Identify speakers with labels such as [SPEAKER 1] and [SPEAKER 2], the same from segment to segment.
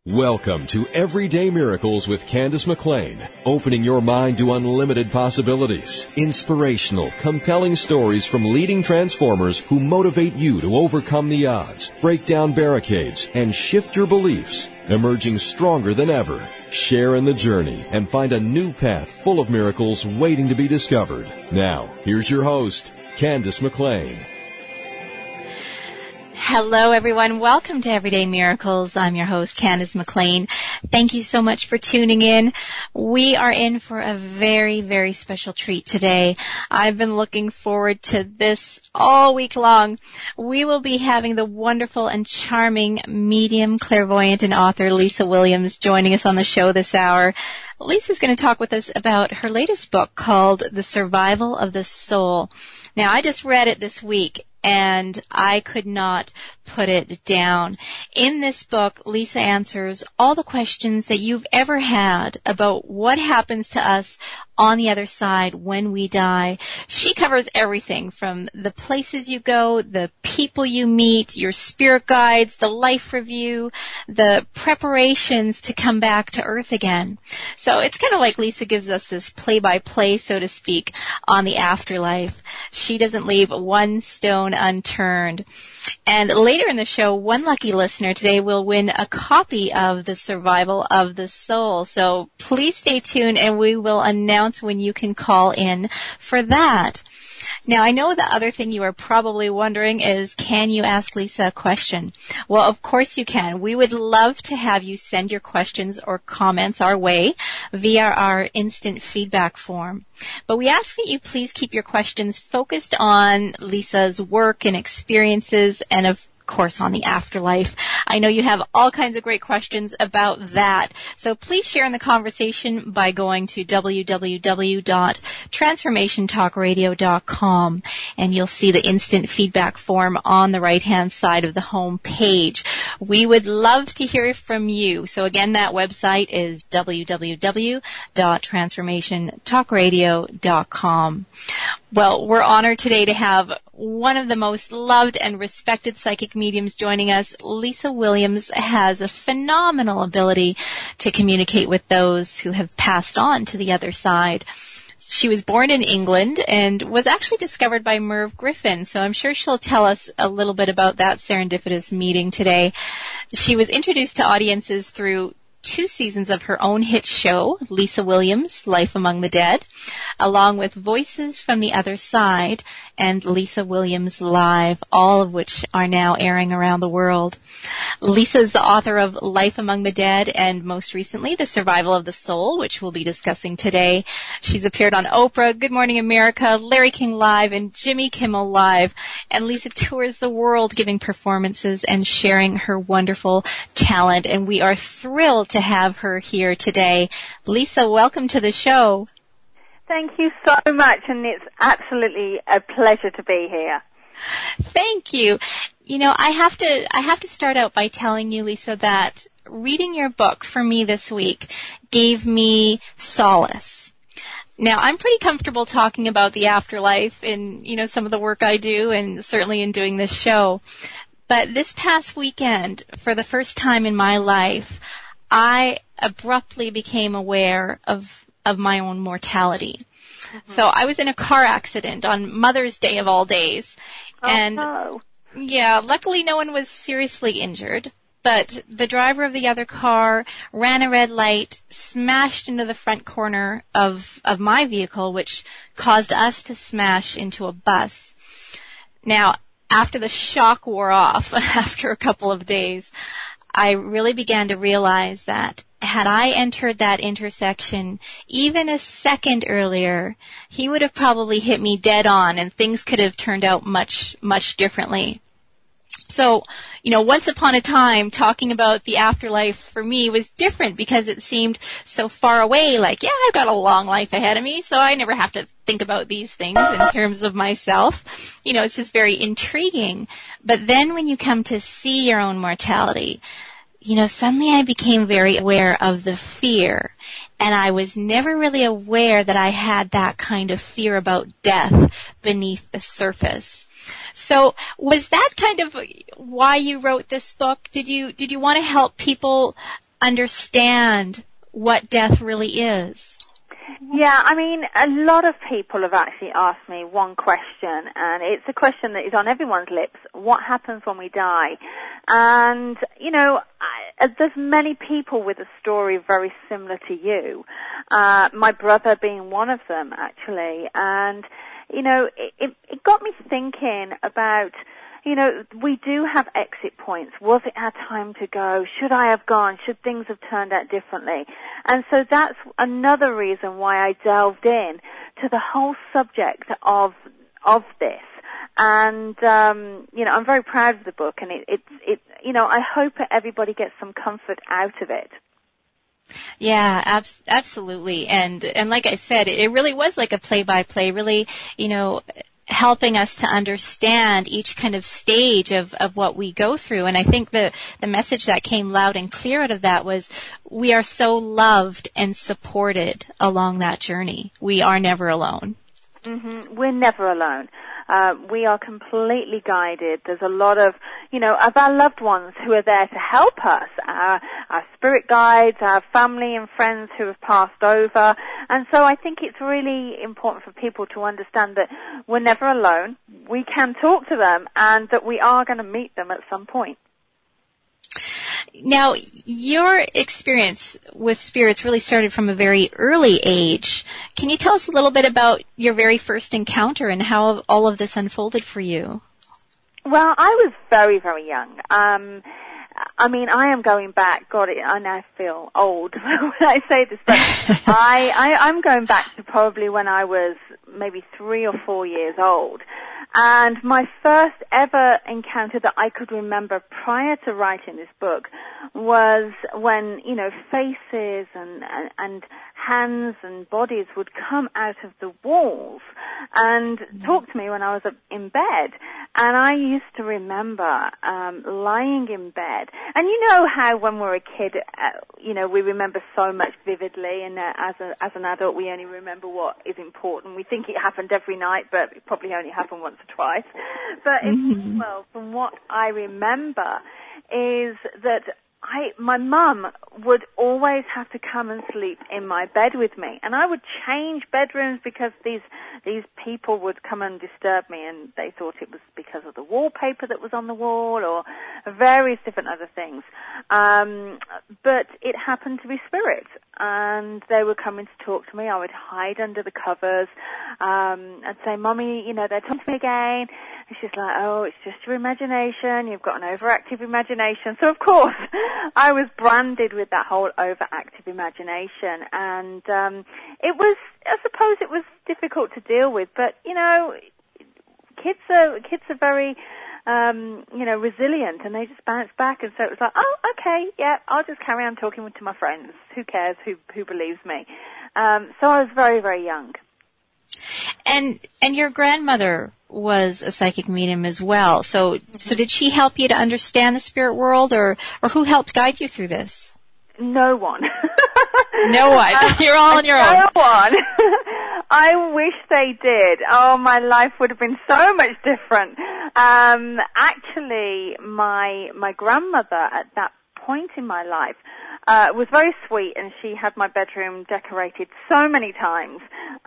[SPEAKER 1] Welcome to Everyday Miracles with Candace McLean, opening your mind to unlimited possibilities. Inspirational, compelling stories from leading transformers who motivate you to overcome the odds, break down barricades, and shift your beliefs, emerging stronger than ever. Share in the journey and find a new path full of miracles waiting to be discovered. Now, here's your host, Candace McLean.
[SPEAKER 2] Hello, everyone. Welcome to Everyday Miracles. I'm your host, Candace McLean. Thank you so much for tuning in. We are in for a very, very special treat today. I've been looking forward to this all week long. We will be having the wonderful and charming medium, clairvoyant, and author Lisa Williams joining us on the show this hour. Lisa's going to talk with us about her latest book called The Survival of the Soul. Now, I just read it this week, and I could not put it down. In this book, Lisa answers all the questions that you've ever had about what happens to us on the other side when we die. She covers everything from the places you go, the people you meet, your spirit guides, the life review, the preparations to come back to Earth again. So it's kind of like Lisa gives us this play-by-play, so to speak, on the afterlife. She doesn't leave one stone unturned. And later in the show, one lucky listener today will win a copy of The Survival of the Soul. So please stay tuned and we will announce when you can call in for that. Now, I know the other thing you are probably wondering is, can you ask Lisa a question? Well, of course you can. We would love to have you send your questions or comments our way via our instant feedback form. But we ask that you please keep your questions focused on Lisa's work and experiences and, of course, on the afterlife. I know you have all kinds of great questions about that. So please share in the conversation by going to www.transformationtalkradio.com, and you'll see the instant feedback form on the right-hand side of the home page. We would love to hear from you. So again, that website is www.transformationtalkradio.com. Well, we're honored today to have one of the most loved and respected psychic mediums joining us. Lisa Williams has a phenomenal ability to communicate with those who have passed on to the other side. She was born in England and was actually discovered by Merv Griffin, so I'm sure she'll tell us a little bit about that serendipitous meeting today. She was introduced to audiences through 2 seasons of her own hit show, Lisa Williams, Life Among the Dead, along with Voices from the Other Side and Lisa Williams Live, all of which are now airing around the world. Lisa is the author of Life Among the Dead and most recently The Survival of the Soul, which we'll be discussing today. She's appeared on Oprah, Good Morning America, Larry King Live, and Jimmy Kimmel Live. And Lisa tours the world giving performances and sharing her wonderful talent, and we are thrilled to have her here today. Lisa, welcome to the show.
[SPEAKER 3] Thank you so much, and it's absolutely a pleasure to be here.
[SPEAKER 2] Thank you. You know, I have to start out by telling you, Lisa, that reading your book for me this week gave me solace. Now, I'm pretty comfortable talking about the afterlife in, some of the work I do and certainly in doing this show. But this past weekend, for the first time in my life, I abruptly became aware of my own mortality. Mm-hmm. So I was in a car accident on Mother's Day of all days.
[SPEAKER 3] No.
[SPEAKER 2] Yeah, luckily no one was seriously injured, but the driver of the other car ran a red light, smashed into the front corner of my vehicle, which caused us to smash into a bus. Now, after the shock wore off, after a couple of days, I really began to realize that had I entered that intersection even a second earlier, he would have probably hit me dead on and things could have turned out much, much differently. So, once upon a time, talking about the afterlife for me was different because it seemed so far away, like, yeah, I've got a long life ahead of me, so I never have to think about these things in terms of myself. It's just very intriguing. But then when you come to see your own mortality, suddenly I became very aware of the fear, and I was never really aware that I had that kind of fear about death beneath the surface. So was that kind of why you wrote this book? Did you want to help people understand what death really is?
[SPEAKER 3] Yeah, I mean, a lot of people have actually asked me one question, and it's a question that is on everyone's lips. What happens when we die? And, you know, there's many people with a story very similar to you. My brother being one of them, actually. And, you know, it got me thinking about, you know, we do have exit points. Was it our time to go? Should I have gone? Should things have turned out differently? And so that's another reason why I delved in to the whole subject of this. And, you know, I'm very proud of the book, and it you know, I hope that everybody gets some comfort out of it.
[SPEAKER 2] Yeah, absolutely. And like I said, it really was like a play-by-play, really, you know, helping us to understand each kind of stage of what we go through. And I think the message that came loud and clear out of that was we are so loved and supported along that journey. We are never alone.
[SPEAKER 3] Mm-hmm. We're never alone. We are completely guided. There's a lot of, you know, of our loved ones who are there to help us, our spirit guides, our family and friends who have passed over. And so I think it's really important for people to understand that we're never alone. We can talk to them, and that we are going to meet them at some point.
[SPEAKER 2] Now, your experience with spirits really started from a very early age. Can you tell us a little bit about your very first encounter and how all of this unfolded for you?
[SPEAKER 3] Well, I was very, very young. I mean, I am going back. God, I now feel old when I say this, but I'm going back to probably when I was maybe 3 or 4 years old. And my first ever encounter that I could remember prior to writing this book was when, you know, faces and hands and bodies would come out of the walls and talk to me when I was in bed. And I used to remember lying in bed. And you know how when we're a kid, you know, we remember so much vividly, and as an adult we only remember what is important. We think it happened every night, but it probably only happened once or twice. But well, from what I remember is that my mum would always have to come and sleep in my bed with me, and I would change bedrooms because these people would come and disturb me, and they thought it was because of the wallpaper that was on the wall or various different other things. But it happened to be spirits, and they were coming to talk to me. I would hide under the covers. I'd say, "Mommy, you know, they're talking to me again." And she's like, "Oh, it's just your imagination. You've got an overactive imagination." So, of course, I was branded with that whole overactive imagination. And I suppose it was difficult to deal with. But, you know, kids are very, you know, resilient, and they just bounce back. And so it was like, "Oh, okay, yeah, I'll just carry on talking to my friends. Who cares who believes me?" So I was very, very young.
[SPEAKER 2] And your grandmother was a psychic medium as well. So did she help you to understand the spirit world, or who helped guide you through this?
[SPEAKER 3] No one.
[SPEAKER 2] No one. You're all on your own.
[SPEAKER 3] No one. I wish they did. Oh, my life would have been so much different. Actually, my grandmother at that point in my life was very sweet, and she had my bedroom decorated so many times.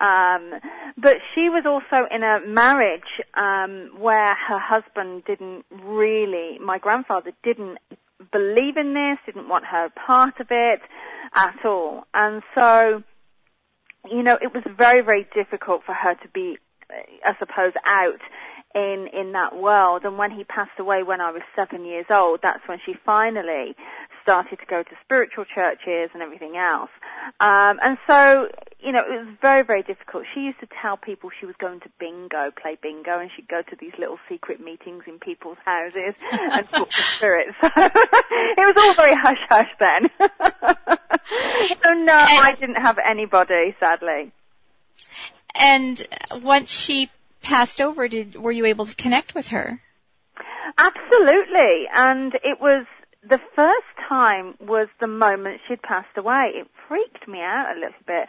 [SPEAKER 3] But she was also in a marriage where her husband my grandfather didn't believe in this, didn't want her part of it at all. And so, you know, it was very, very difficult for her to be, I suppose, out in that world. And when he passed away when I was 7 years old, that's when she finally started to go to spiritual churches and everything else. And so, you know, it was very, very difficult. She used to tell people she was going to play bingo, and she'd go to these little secret meetings in people's houses and talk to spirits. It was all very hush-hush then. So no, I didn't have anybody, sadly.
[SPEAKER 2] And once she passed over, were you able to connect with her?
[SPEAKER 3] Absolutely. And it was the first time was the moment she'd passed away. It freaked me out a little bit.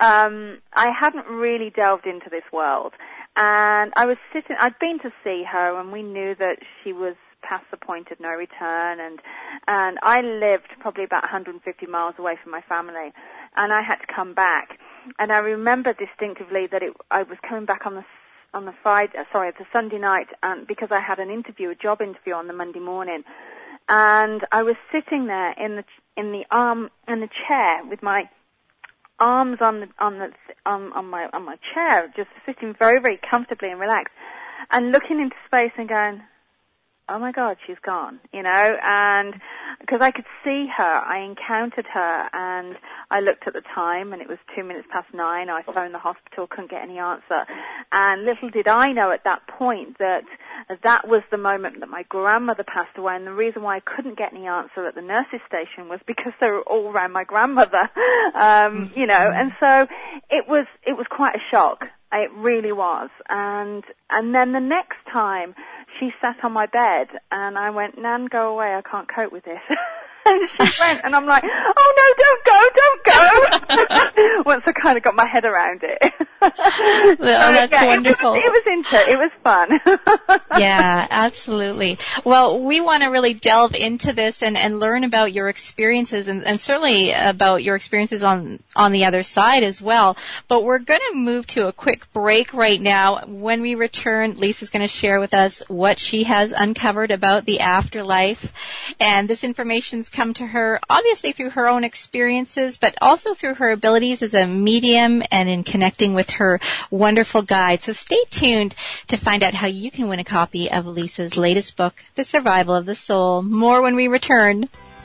[SPEAKER 3] I hadn't really delved into this world, and I'd been to see her, and we knew that she was past the point of no return, and I lived probably about 150 miles away from my family, and I had to come back. And I remember distinctively that I was coming back on the Sunday night, because I had a job interview on the Monday morning, and I was sitting there in the chair with my arms on my chair, just sitting very, very comfortably and relaxed, and looking into space and going, oh my God, she's gone, and because I could see her, I encountered her, and I looked at the time, and it was 9:02. I phoned the hospital, couldn't get any answer, and little did I know at that point that was the moment that my grandmother passed away, and the reason why I couldn't get any answer at the nurse's station was because they were all around my grandmother, and so it was quite a shock. It really was, and then the next time she sat on my bed, and I went, Nan, go away, I can't cope with this. And she went, and I'm like, oh no, don't go. Once I kind of got my head around it.
[SPEAKER 2] That's wonderful.
[SPEAKER 3] It was fun.
[SPEAKER 2] Yeah, absolutely. Well, we want to really delve into this and learn about your experiences, and certainly about your experiences on the other side as well. But we're going to move to a quick break right now. When we return, Lisa's going to share with us what she has uncovered about the afterlife. And this information's come to her obviously through her own experiences, but also through her abilities as a medium and in connecting with her wonderful guide. So stay tuned to find out how you can win a copy of Lisa's latest book, The Survival of the Soul. More when we return.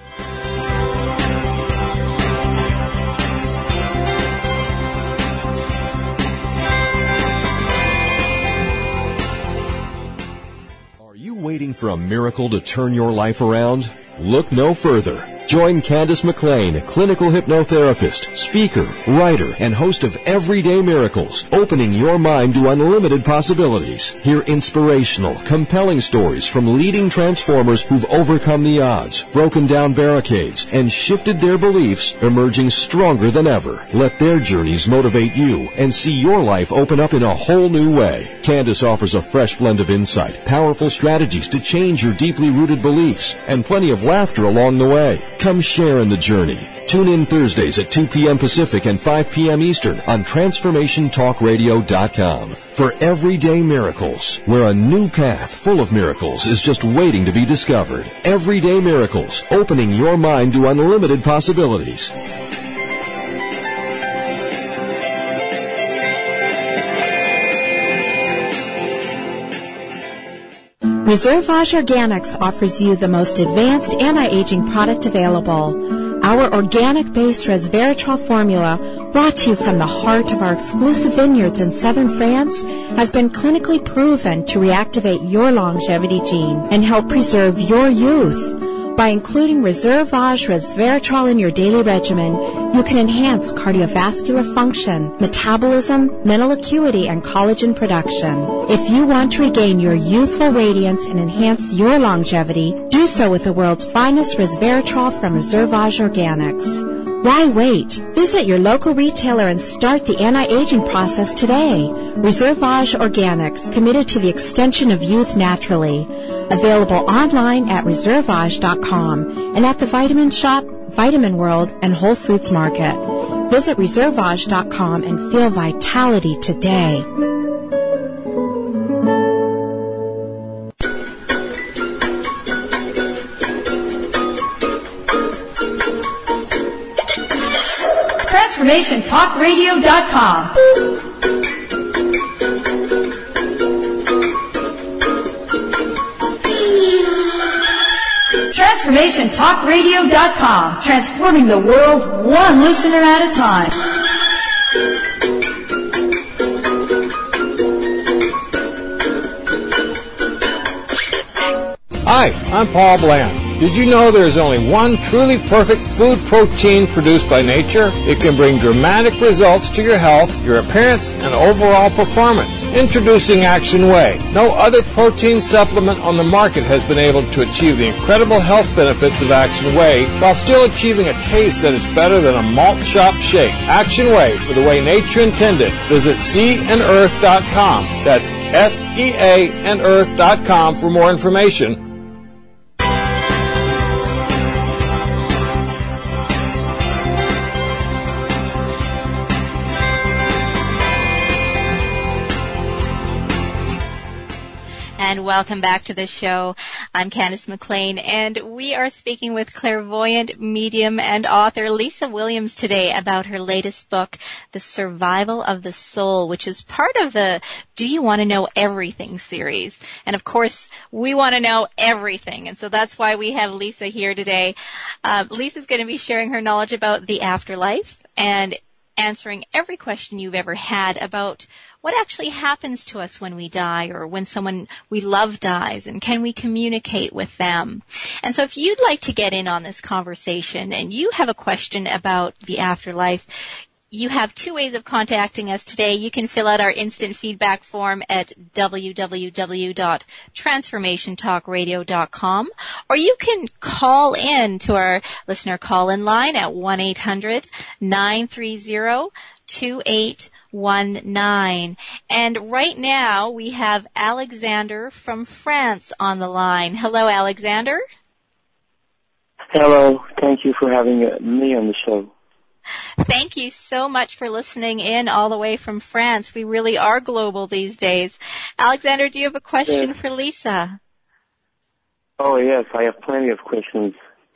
[SPEAKER 1] Are you waiting for a miracle to turn your life around? Look no further. Join Candace McLean, clinical hypnotherapist, speaker, writer, and host of Everyday Miracles, opening your mind to unlimited possibilities. Hear inspirational, compelling stories from leading transformers who've overcome the odds, broken down barricades, and shifted their beliefs, emerging stronger than ever. Let their journeys motivate you and see your life open up in a whole new way. Candace offers a fresh blend of insight, powerful strategies to change your deeply rooted beliefs, and plenty of laughter along the way. Come share in the journey. Tune in Thursdays at 2 p.m. Pacific and 5 p.m. Eastern on TransformationTalkRadio.com for Everyday Miracles, where a new path full of miracles is just waiting to be discovered. Everyday Miracles, opening your mind to unlimited possibilities.
[SPEAKER 4] Reservage Organics offers you the most advanced anti-aging product available. Our organic-based resveratrol formula, brought to you from the heart of our exclusive vineyards in southern France, has been clinically proven to reactivate your longevity gene and help preserve your youth. By including Reservage resveratrol in your daily regimen, you can enhance cardiovascular function, metabolism, mental acuity, and collagen production. If you want to regain your youthful radiance and enhance your longevity, do so with the world's finest resveratrol from Reservage Organics. Why wait? Visit your local retailer and start the anti-aging process today. Reservage Organics, committed to the extension of youth naturally. Available online at reservage.com and at the Vitamin Shop, Vitamin World, and Whole Foods Market. Visit reservage.com and feel vitality today.
[SPEAKER 5] TransformationTalkRadio.com. TransformationTalkRadio.com. Transforming the world one listener at a time.
[SPEAKER 6] Hi, I'm Paul Bland. Did you know there is only one truly perfect food protein produced by nature? It can bring dramatic results to your health, your appearance, and overall performance. Introducing Action Whey. No other protein supplement on the market has been able to achieve the incredible health benefits of Action Whey while still achieving a taste that is better than a malt shop shake. Action Whey, for the way nature intended. Visit seaandearth.com. That's SEA and earth.com for more information.
[SPEAKER 2] and welcome back to the show. I'm Candace McLean, and we are speaking with clairvoyant, medium, and author Lisa Williams today about her latest book, The Survival of the Soul, which is part of the Do You Want to Know Everything series. And of course, we want to know everything, and so that's why we have Lisa here today. Lisa's going to be sharing her knowledge about the afterlife and answering every question you've ever had about what actually happens to us when we die or when someone we love dies, and can we communicate with them. And so if you'd like to get in on this conversation and you have a question about the afterlife, you have two ways of contacting us today. You can fill out our instant feedback form at www.transformationtalkradio.com, or you can call in to our listener call-in line at 1-800-930-2819. And right now we have Alexander from France on the line. Hello, Alexander.
[SPEAKER 7] Hello. Thank you for having me on the show.
[SPEAKER 2] Thank you so much for listening in all the way from France. We really are global these days. Alexander, do you have a question for Lisa?
[SPEAKER 7] Oh, yes. I have plenty of questions.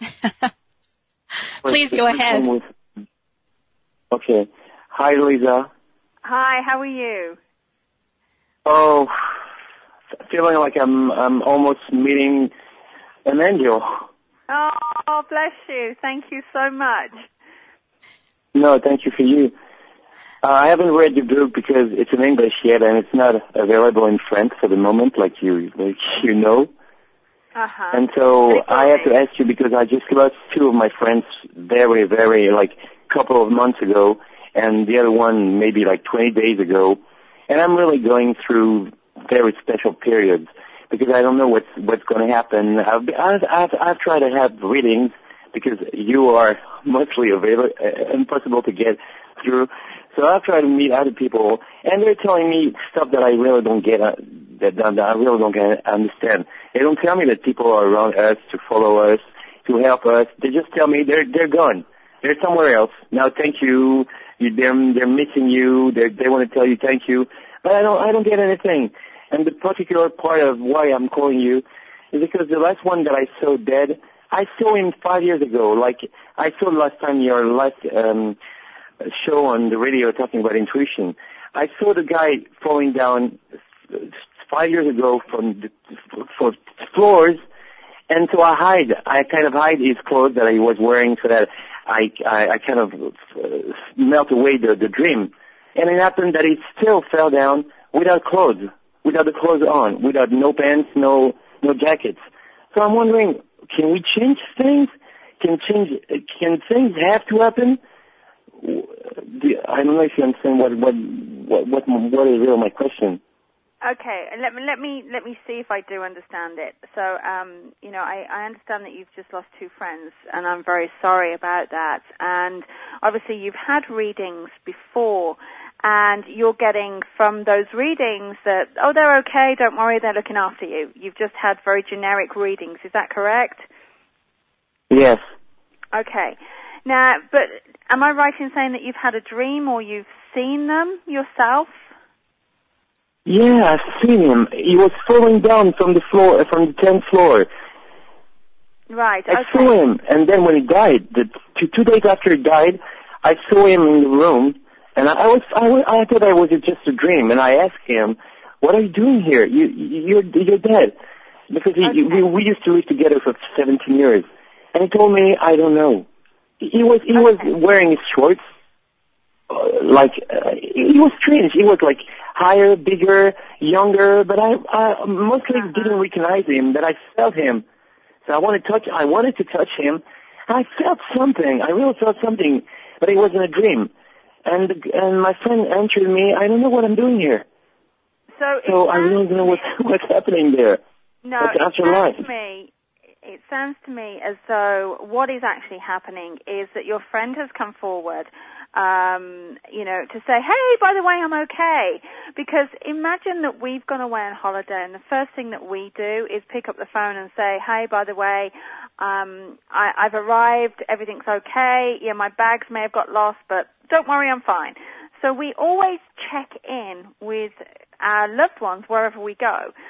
[SPEAKER 2] Please go ahead.
[SPEAKER 7] Okay. Hi, Lisa.
[SPEAKER 3] Hi, how are you?
[SPEAKER 7] Oh, feeling like I'm almost meeting an angel.
[SPEAKER 3] Oh, bless you. Thank you so much.
[SPEAKER 7] No, thank you for you. I haven't read your book because it's in English yet, and it's not available in French for the moment, like you know.
[SPEAKER 3] Uh-huh.
[SPEAKER 7] And so I have to ask you because I just lost two of my friends very, very, like, couple of months ago, and the other one maybe like 20 days ago. And I'm really going through very special periods because I don't know what's going to happen. I've tried to have readings because you are mostly impossible to get through. So I've tried to meet other people, and they're telling me stuff that I really don't get, that I really don't understand. They don't tell me that people are around us to follow us, to help us. They just tell me they're gone. They're somewhere else. Now, thank you. They're missing you. They want to tell you thank you. But I don't get anything. And the particular part of why I'm calling you is because the last one that I saw dead, I saw him 5 years ago. Like, I saw last time your last show on the radio talking about intuition. I saw the guy falling down 5 years ago from the floors, and so I kind of hide his clothes that he was wearing so that I kind of melt away the dream. And it happened that he still fell down without clothes, without the clothes on, without no pants, no jackets. So I'm wondering, can we change things? Can things have to happen? I don't know if you understand what is really my question.
[SPEAKER 3] Okay, let me see if I do understand it. So, I understand that you've just lost two friends, and I'm very sorry about that. And obviously, you've had readings before, and you're getting from those readings that, oh, they're okay, don't worry, they're looking after you. You've just had very generic readings. Is that correct?
[SPEAKER 7] Yes.
[SPEAKER 3] Okay. Now, but am I right in saying that you've had a dream or you've seen them yourself?
[SPEAKER 7] Yeah, I've seen him. He was falling down from the 10th floor.
[SPEAKER 3] Right, okay.
[SPEAKER 7] I saw him, and then when he died, 2 days after he died, I saw him in the room, and I thought I was just a dream, and I asked him, "What are you doing here? You're dead," because we used to live together for 17 years, and he told me, "I don't know." He was wearing his shorts, he was strange. He was like higher, bigger, younger, but I mostly didn't recognize him, but I felt him. So I wanted to touch him. I felt something. I really felt something, but it wasn't a dream. And my friend answered me, "I don't know what I'm doing here." So I really don't know what's happening there.
[SPEAKER 3] No, it sounds to me as though what is actually happening is that your friend has come forward, to say, "Hey, by the way, I'm okay." Because imagine that we've gone away on holiday, and the first thing that we do is pick up the phone and say, "Hey, by the way, I've arrived, everything's okay. Yeah, my bags may have got lost, but don't worry, I'm fine." So we always check in with our loved ones wherever we go.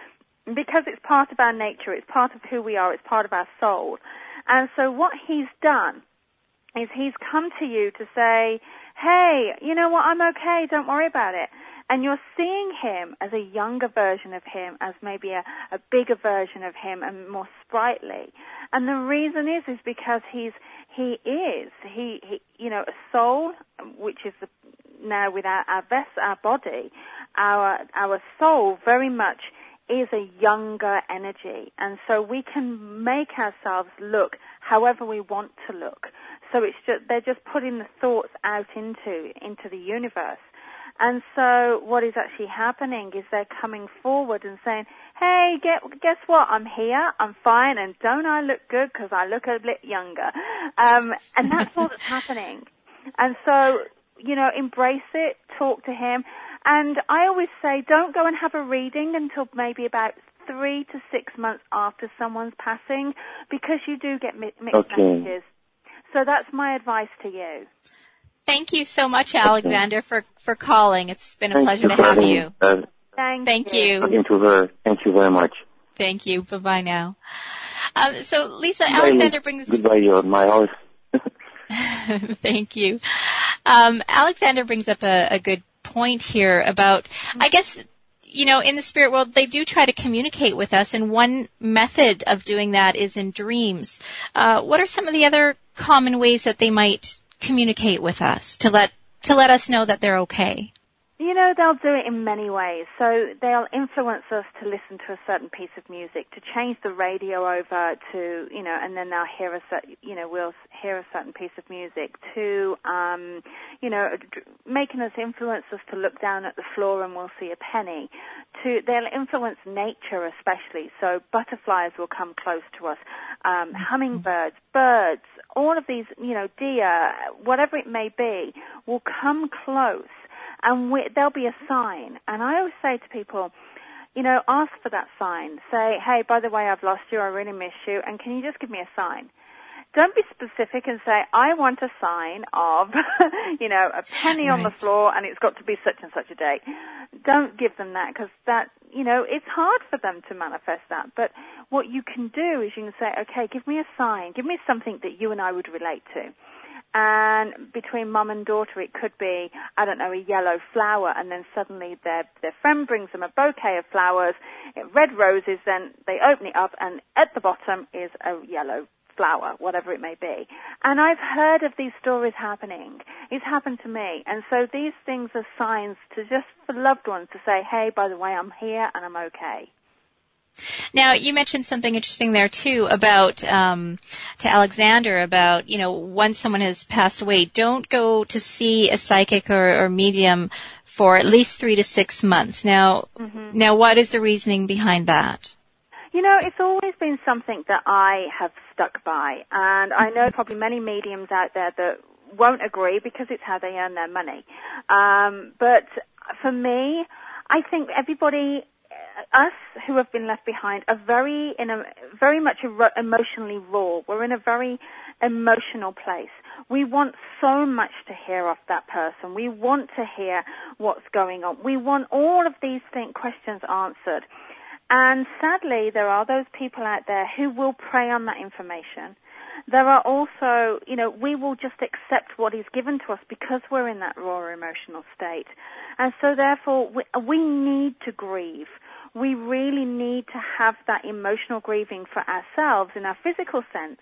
[SPEAKER 3] because it's part of our nature, it's part of who we are, it's part of our soul. And so what he's done is he's come to you to say, hey, you know what, I'm okay, don't worry about it. And you're seeing him as a younger version of him, as maybe a bigger version of him and more sprightly. And the reason is because he is a soul, which is now with our body, our soul very much is a younger energy. And so we can make ourselves look however we want to look. So they're just putting the thoughts out into the universe. And so what is actually happening is they're coming forward and saying, hey, guess what? I'm here, I'm fine, and don't I look good because I look a bit younger? And that's all that's happening. And so, embrace it, talk to him. And I always say don't go and have a reading until maybe about 3 to 6 months after someone's passing, because you do get mixed messages. So that's my advice to you.
[SPEAKER 2] Thank you so much, Alexander, for calling. It's been a pleasure to have you. Thank you.
[SPEAKER 7] Talking to her. Thank you very much.
[SPEAKER 2] Thank you. Bye-bye now. So, Lisa, Alexander brings...
[SPEAKER 7] Goodbye, you're my house.
[SPEAKER 2] Thank you. Alexander brings up a good point here about, I guess, in the spirit world, they do try to communicate with us, and one method of doing that is in dreams. What are some of the other common ways that they might communicate with us to let us know that they're okay?
[SPEAKER 3] They'll do it in many ways. So they'll influence us to listen to a certain piece of music, to change the radio over to, and then they'll hear we'll hear a certain piece of music, to, making us influence us to look down at the floor and we'll see a penny. They'll influence nature especially. So butterflies will come close to us, hummingbirds, birds, all of these, deer, whatever it may be, will come close. And there'll be a sign. And I always say to people, ask for that sign. Say, hey, by the way, I've lost you, I really miss you, and can you just give me a sign? Don't be specific and say, I want a sign of, a penny on the floor and it's got to be such and such a date. Don't give them that, because that, it's hard for them to manifest that. But what you can do is you can say, okay, give me a sign, give me something that you and I would relate to. And between mum and daughter, it could be, a yellow flower, and then suddenly their friend brings them a bouquet of flowers, red roses, then they open it up, and at the bottom is a yellow flower, whatever it may be. And I've heard of these stories happening. It's happened to me. And so these things are signs for loved ones to say, hey, by the way, I'm here and I'm okay.
[SPEAKER 2] Now, you mentioned something interesting there, too, about, to Alexander, about, once someone has passed away, don't go to see a psychic or medium for at least 3 to 6 months. Now, what is the reasoning behind that?
[SPEAKER 3] It's always been something that I have stuck by, and I know probably many mediums out there that won't agree because it's how they earn their money. But for me, I think everybody... us who have been left behind are very much emotionally raw. We're in a very emotional place. We want so much to hear off that person. We want to hear what's going on. We want all of these questions answered. And sadly, there are those people out there who will prey on that information. There are also, we will just accept what is given to us because we're in that raw emotional state. And so therefore, we need to grieve. We really need to have that emotional grieving for ourselves in our physical sense.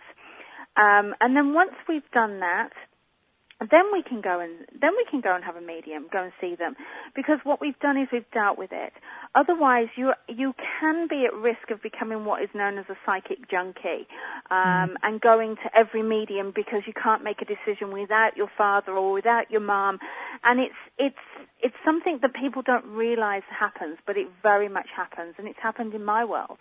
[SPEAKER 3] And then once we've done that, then we can go and have a medium, go and see them, because what we've done is we've dealt with it. Otherwise, you can be at risk of becoming what is known as a psychic junkie, and going to every medium because you can't make a decision without your father or without your mom. And it's something that people don't realize happens, but it very much happens, and it's happened in my world.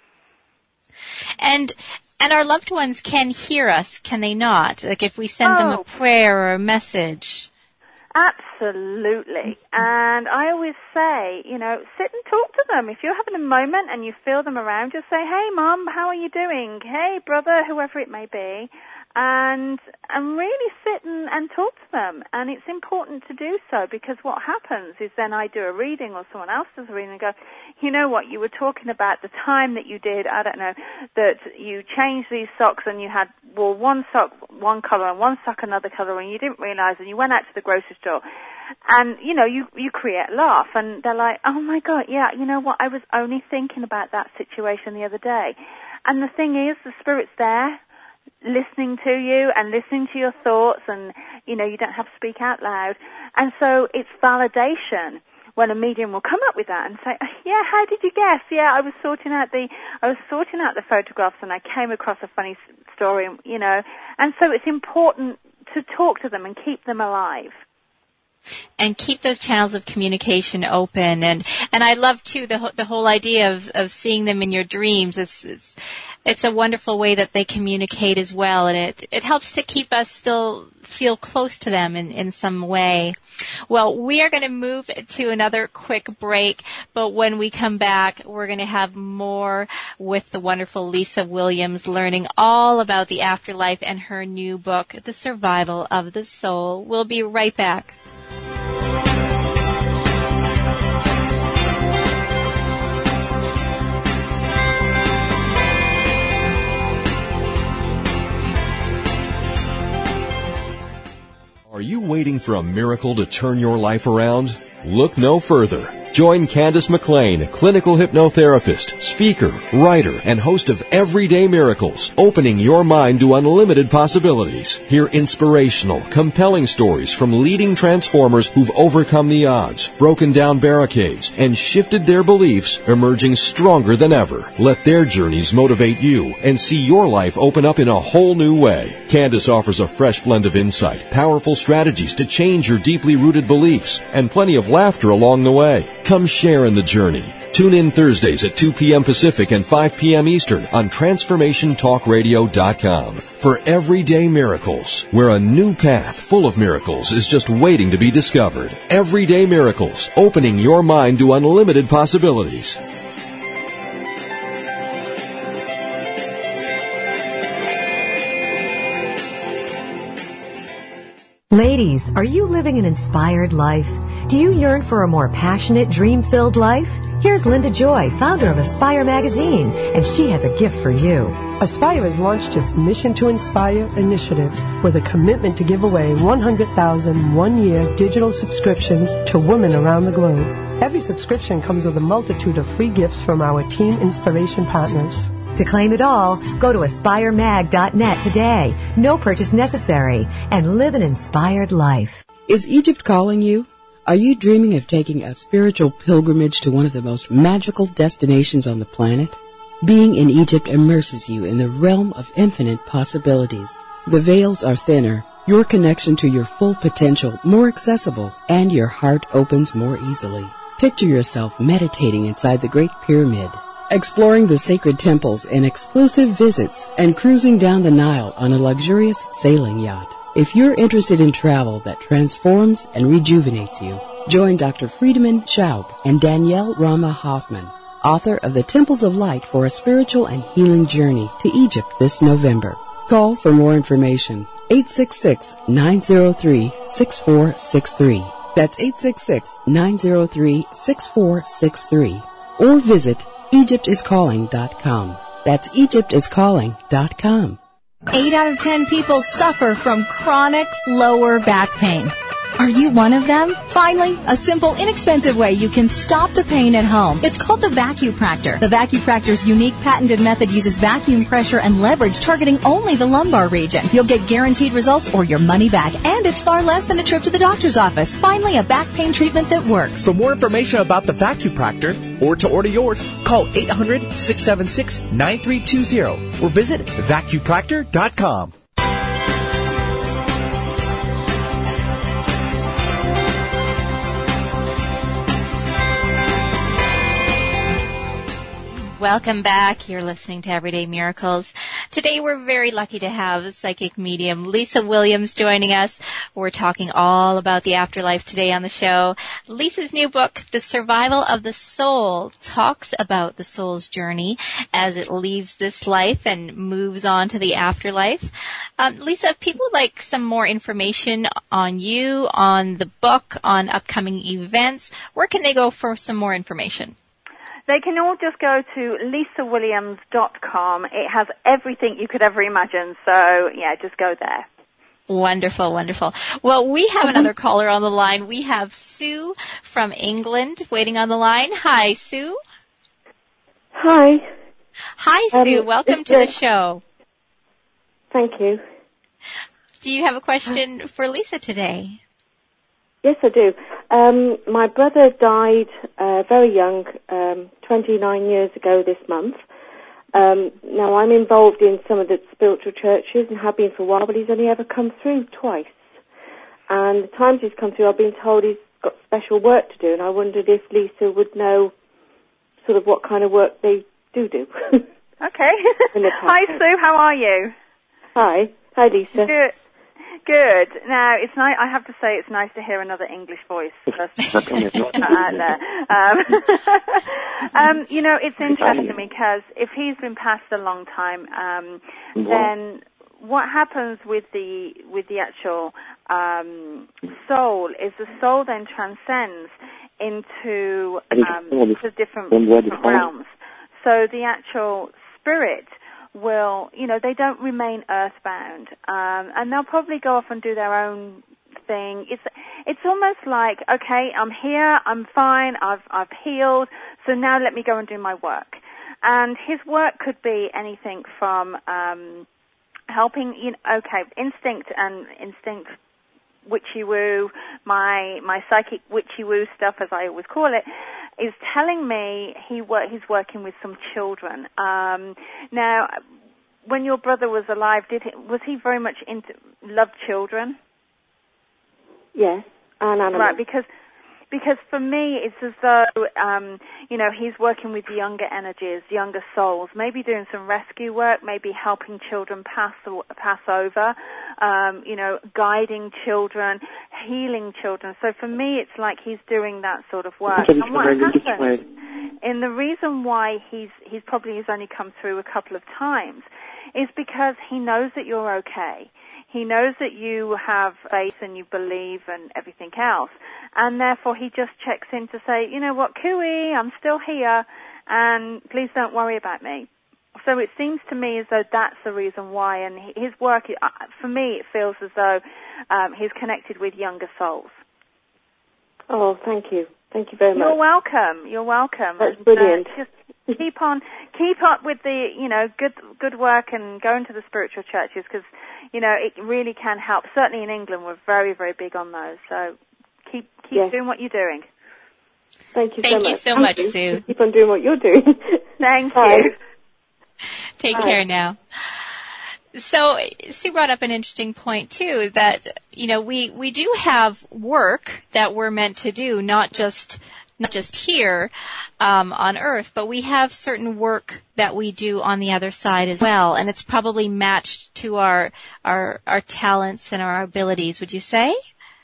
[SPEAKER 2] And our loved ones can hear us, can they not? Like if we send them a prayer or a message.
[SPEAKER 3] Absolutely. And I always say, sit and talk to them. If you're having a moment and you feel them around, just say, hey, Mom, how are you doing? Hey, brother, whoever it may be. and really sit and talk to them. And it's important to do so, because what happens is then I do a reading or someone else does a reading and go, you know what, you were talking about the time that you did, I don't know, that you changed these socks and you had wore one sock one colour and one sock another colour and you didn't realise, and you went out to the grocery store. And, you know, you create a laugh, and they're like, oh my God, yeah, you know what, I was only thinking about that situation the other day. And the thing is, the Spirit's there, listening to you and listening to your thoughts, and, you know, you don't have to speak out loud. And so it's validation when a medium will come up with that and say, yeah, how did you guess? Yeah, I was sorting out the photographs and I came across a funny story, you know. And so it's important to talk to them and keep them alive.
[SPEAKER 2] And keep those channels of communication open. And I love, too, the whole idea of seeing them in your dreams. It's a wonderful way that they communicate as well, and it helps to keep us still feel close to them in some way. Well, we are going to move to another quick break, but when we come back, we're going to have more with the wonderful Lisa Williams, learning all about the afterlife and her new book, The Survival of the Soul. We'll be right back.
[SPEAKER 1] Are you waiting for a miracle to turn your life around? Look no further. Join Candace McLean, clinical hypnotherapist, speaker, writer, and host of Everyday Miracles, opening your mind to unlimited possibilities. Hear inspirational, compelling stories from leading transformers who've overcome the odds, broken down barricades, and shifted their beliefs, emerging stronger than ever. Let their journeys motivate you and see your life open up in a whole new way. Candace offers a fresh blend of insight, powerful strategies to change your deeply rooted beliefs, and plenty of laughter along the way. Come share in the journey. Tune in Thursdays at 2 p.m. Pacific and 5 p.m. Eastern on TransformationTalkRadio.com for Everyday Miracles, where a new path full of miracles is just waiting to be discovered. Everyday Miracles, opening your mind to unlimited possibilities.
[SPEAKER 8] Ladies, are you living an inspired life? Do you yearn for a more passionate, dream-filled life? Here's Linda Joy, founder of Aspire Magazine, and she has a gift for you.
[SPEAKER 9] Aspire has launched its Mission to Inspire initiative with a commitment to give away 100,000 one-year digital subscriptions to women around the globe. Every subscription comes with a multitude of free gifts from our Team Inspiration partners.
[SPEAKER 8] To claim it all, go to aspiremag.net today. No purchase necessary. And live an inspired life.
[SPEAKER 10] Is Egypt calling you? Are you dreaming of taking a spiritual pilgrimage to one of the most magical destinations on the planet? Being in Egypt immerses you in the realm of infinite possibilities. The veils are thinner, your connection to your full potential more accessible, and your heart opens more easily. Picture yourself meditating inside the Great Pyramid, exploring the sacred temples in exclusive visits, and cruising down the Nile on a luxurious sailing yacht. If you're interested in travel that transforms and rejuvenates you, join Dr. Friedemann Schaub and Danielle Rama Hoffman, author of The Temples of Light for a Spiritual and Healing Journey to Egypt this November. Call for more information, 866-903-6463. That's 866-903-6463. Or visit EgyptIsCalling.com. That's EgyptIsCalling.com.
[SPEAKER 11] 8 out of 10 people suffer from chronic lower back pain. Are you one of them? Finally, a simple, inexpensive way you can stop the pain at home. It's called the Vacupractor. The Vacupractor's unique patented method uses vacuum pressure and leverage targeting only the lumbar region. You'll get guaranteed results or your money back, and it's far less than a trip to the doctor's office. Finally, a back pain treatment that works.
[SPEAKER 12] For more information about the Vacupractor or to order yours, call 800-676-9320 or visit vacupractor.com.
[SPEAKER 2] Welcome back. You're listening to Everyday Miracles. Today we're very lucky to have psychic medium Lisa Williams joining us. We're talking all about the afterlife today on the show. Lisa's new book, The Survival of the Soul, talks about the soul's journey as it leaves this life and moves on to the afterlife. Lisa, if people would like some more information on you, on the book, on upcoming events, where can they go for some more information?
[SPEAKER 3] They can all just go to lisawilliams.com. It has everything you could ever imagine. So, yeah, just go there.
[SPEAKER 2] Wonderful, wonderful. Well, we have another caller on the line. We have Sue from England waiting on the line. Hi, Sue.
[SPEAKER 13] Hi.
[SPEAKER 2] Hi, Sue. Welcome to the show.
[SPEAKER 13] Thank you.
[SPEAKER 2] Do you have a question for Lisa today?
[SPEAKER 13] Yes, I do. My brother died very young, 29 years ago this month. Now, I'm involved in some of the spiritual churches and have been for a while, but he's only ever come through twice. And the times he's come through, I've been told he's got special work to do, and I wondered if Lisa would know sort of what kind of work they do.
[SPEAKER 3] Okay. Hi, Sue. How are you?
[SPEAKER 13] Hi, Lisa.
[SPEAKER 3] Good. Now, it's nice. I have to say, it's nice to hear another English voice. Out there. You know, it's interesting because if he's been passed a long time, then what happens with the actual soul is the soul then transcends into different realms. So the actual spirit will, you know, they don't remain earthbound, and they'll probably go off and do their own thing. It's almost like, okay, I'm here, I'm fine, I've healed, so now let me go and do my work. And his work could be anything from helping, you know, okay, instinct witchy-woo, my psychic witchy-woo stuff, as I always call it, is telling me he's working with some children. Now, when your brother was alive, was he very much loved children?
[SPEAKER 13] Yes, and animals.
[SPEAKER 3] Right, because for me, it's as though, you know, he's working with younger energies, younger souls, maybe doing some rescue work, maybe helping children pass over, you know, guiding children, healing children. So for me, it's like he's doing that sort of work. And what happens, and the reason why he's probably only come through a couple of times is because he knows that you're okay. He knows that you have faith and you believe and everything else. And therefore he just checks in to say, you know what, Cooey, I'm still here and please don't worry about me. So it seems to me as though that's the reason why. And his work, for me, it feels as though he's connected with younger souls.
[SPEAKER 13] Oh, thank you. Thank you very much.
[SPEAKER 3] You're welcome.
[SPEAKER 13] That's brilliant.
[SPEAKER 3] Just keep up with the, you know, good work and go into the spiritual churches because, you know, it really can help. Certainly in England, we're very, very big on those. So keep doing what you're doing.
[SPEAKER 13] Thank you
[SPEAKER 2] so much, Sue.
[SPEAKER 13] Keep on doing what you're doing.
[SPEAKER 3] Thank you.
[SPEAKER 2] Take care now. So Sue brought up an interesting point too, that, you know, we do have work that we're meant to do, not just here on Earth, but we have certain work that we do on the other side as well, and it's probably matched to our talents and our abilities. Would you say?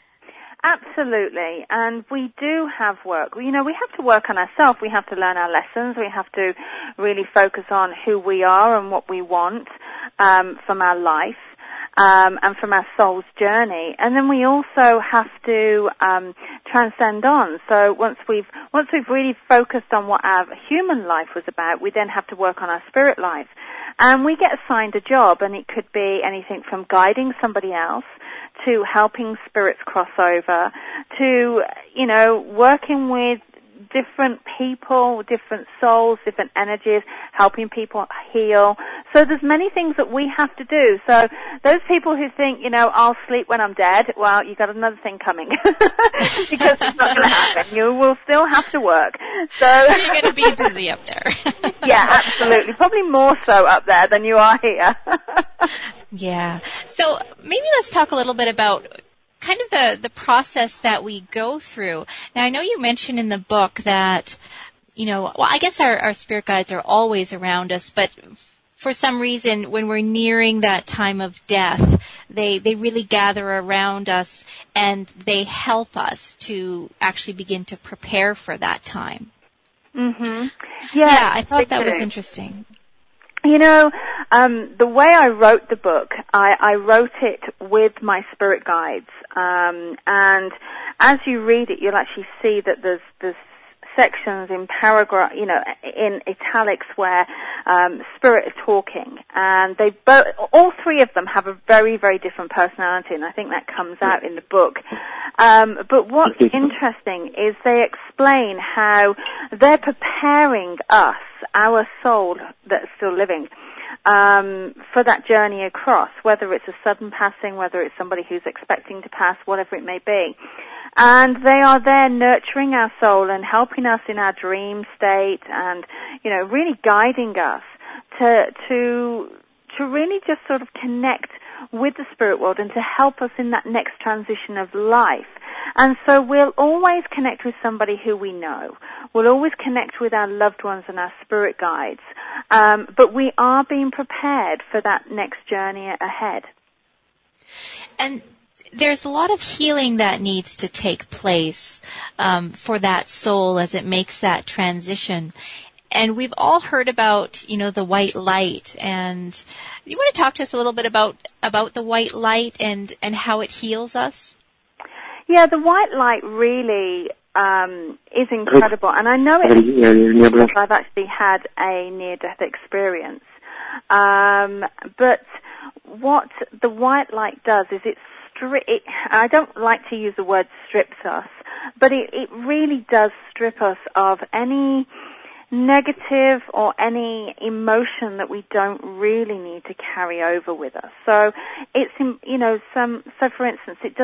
[SPEAKER 3] Absolutely, and we do have work. You know, we have to work on ourselves. We have to learn our lessons. We have to really focus on who we are and what we want from our life and from our soul's journey. And then we also have to transcend on. So once we've really focused on what our human life was about, we then have to work on our spirit life. And we get assigned a job, and it could be anything from guiding somebody else to helping spirits cross over, to, you know, working with different people, different souls, different energies, helping people heal. So there's many things that we have to do. So those people who think, you know, I'll sleep when I'm dead, well, you've got another thing coming. Because it's not going to happen. You will still have to work. So
[SPEAKER 2] you're going to be busy up there.
[SPEAKER 3] Yeah, absolutely. Probably more so up there than you are here.
[SPEAKER 2] Yeah. So maybe let's talk a little bit about kind of the process that we go through. Now, I know you mentioned in the book that, you know, well, I guess our spirit guides are always around us, but for some reason, when we're nearing that time of death, they really gather around us and they help us to actually begin to prepare for that time.
[SPEAKER 3] Mm-hmm.
[SPEAKER 2] Yeah, I thought that was interesting.
[SPEAKER 3] You know, the way I wrote the book, I wrote it with my spirit guides, and as you read it, you'll actually see that there's sections in paragraph, you know, in italics where spirit is talking, and all three of them have a very, very different personality, and I think that comes out in the book. But what's interesting is they explain how they're preparing us, our soul that's still living, for that journey across, whether it's a sudden passing, whether it's somebody who's expecting to pass, whatever it may be. And they are there nurturing our soul and helping us in our dream state and, you know, really guiding us to really just sort of connect with the spirit world and to help us in that next transition of life. And so we'll always connect with somebody who we know. We'll always connect with our loved ones and our spirit guides. But we are being prepared for that next journey ahead.
[SPEAKER 2] And there's a lot of healing that needs to take place for that soul as it makes that transition. And we've all heard about, you know, the white light. And you want to talk to us a little bit about the white light and how it heals us?
[SPEAKER 3] Yeah, the white light really is incredible. And I know it because I've actually had a near-death experience. But what the white light does is I don't like to use the word strips us, but it really does strip us of any negative or any emotion that we don't really need to carry over with us. So it's, you know, so for instance, it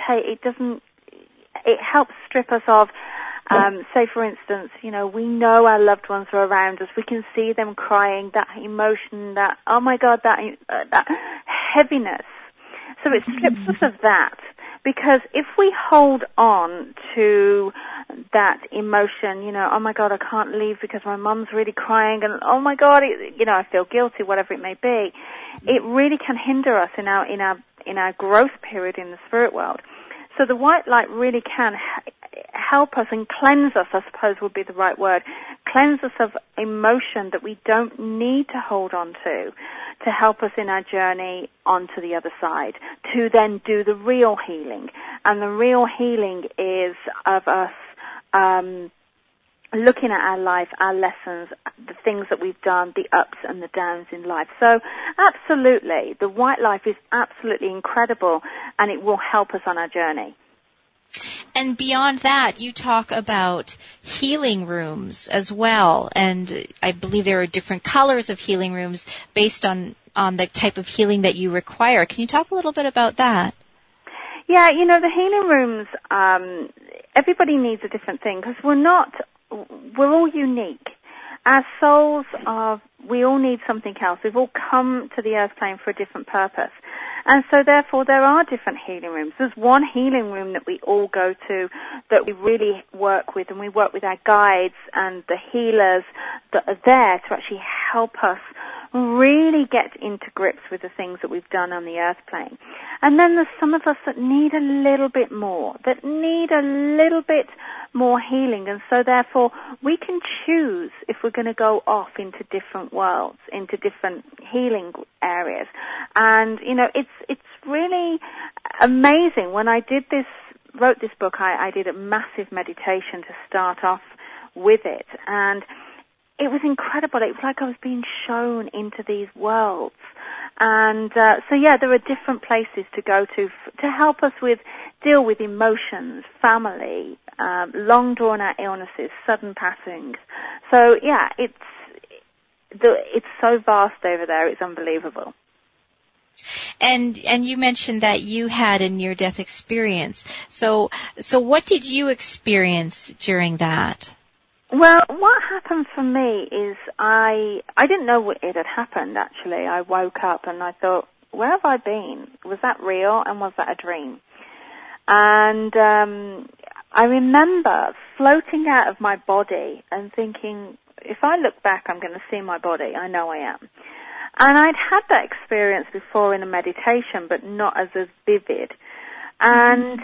[SPEAKER 3] helps strip us of, say for instance, you know, we know our loved ones are around us, we can see them crying, that emotion, that, oh my God, that heaviness. So it strips us of that, because if we hold on to that emotion, you know, oh my God, I can't leave because my mum's really crying, and oh my God, you know, I feel guilty, whatever it may be, it really can hinder us in our growth period in the spirit world. So the white light really can help us and cleanse us, I suppose would be the right word, cleanse us of emotion that we don't need to hold on to help us in our journey onto the other side, to then do the real healing. And the real healing is of us looking at our life, our lessons, the things that we've done, the ups and the downs in life. So absolutely, the white light is absolutely incredible, and it will help us on our journey.
[SPEAKER 2] And beyond that, you talk about healing rooms as well, and I believe there are different colors of healing rooms based on the type of healing that you require. Can you talk a little bit about that?
[SPEAKER 3] Yeah, you know, the healing rooms, everybody needs a different thing, because we're all unique. Our souls we all need something else. We've all come to the earth plane for a different purpose. And so therefore there are different healing rooms. There's one healing room that we all go to that we really work with, and we work with our guides and the healers that are there to actually help us really get into grips with the things that we've done on the earth plane. And then there's some of us that need a little bit more healing, and so therefore we can choose if we're going to go off into different worlds, into different healing areas. And, you know, it's really amazing. When I wrote this book, I did a massive meditation to start off with it, and it was incredible. It was like I was being shown into these worlds. And so, yeah, there are different places to go to help us deal with emotions, family, long drawn-out illnesses, sudden passings. So, yeah, it's so vast over there. It's unbelievable.
[SPEAKER 2] And you mentioned that you had a near-death experience. So what did you experience during that?
[SPEAKER 3] Well, what happened for me is I didn't know it had happened, actually. I woke up and I thought, where have I been? Was that real, and was that a dream? And I remember floating out of my body and thinking, if I look back, I'm going to see my body. I know I am. And I'd had that experience before in a meditation, but not as vivid. And,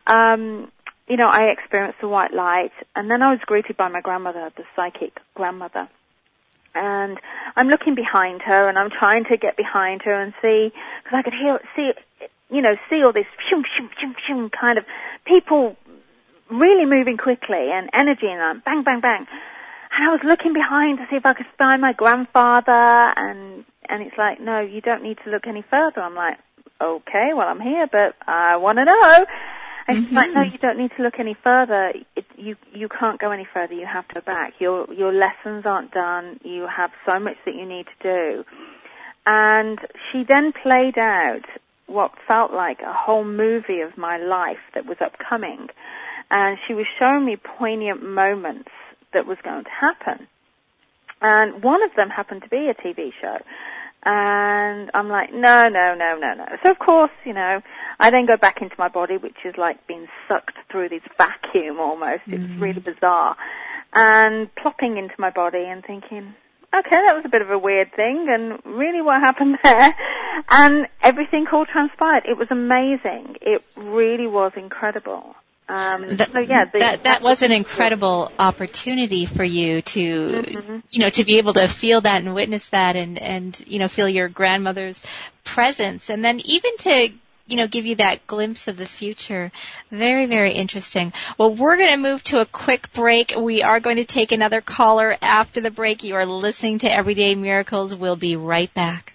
[SPEAKER 3] I experienced the white light, and then I was greeted by my grandmother, the psychic grandmother. And I'm looking behind her, and I'm trying to get behind her and see, because I could see all this shum, shum, shum, shum kind of people really moving quickly, and energy, and bang, bang, bang. And I was looking behind to see if I could find my grandfather, and it's like, no, you don't need to look any further. I'm like, okay, well, I'm here, but I want to know. And it's like, no, you don't need to look any further. You can't go any further. You have to go back. Your lessons aren't done. You have so much that you need to do. And she then played out what felt like a whole movie of my life that was upcoming. And she was showing me poignant moments that was going to happen. And one of them happened to be a TV show. And I'm like, no. So, of course, I then go back into my body, which is like being sucked through this vacuum almost. It's really bizarre. And plopping into my body and thinking, okay, that was a bit of a weird thing, and really what happened there? And everything all transpired. It was amazing. It really was incredible.
[SPEAKER 2] That was an incredible opportunity for you to, to be able to feel that and witness that and feel your grandmother's presence. And then even to, give you that glimpse of the future. Very, very interesting. Well, we're going to move to a quick break. We are going to take another caller after the break. You are listening to Everyday Miracles. We'll be right back.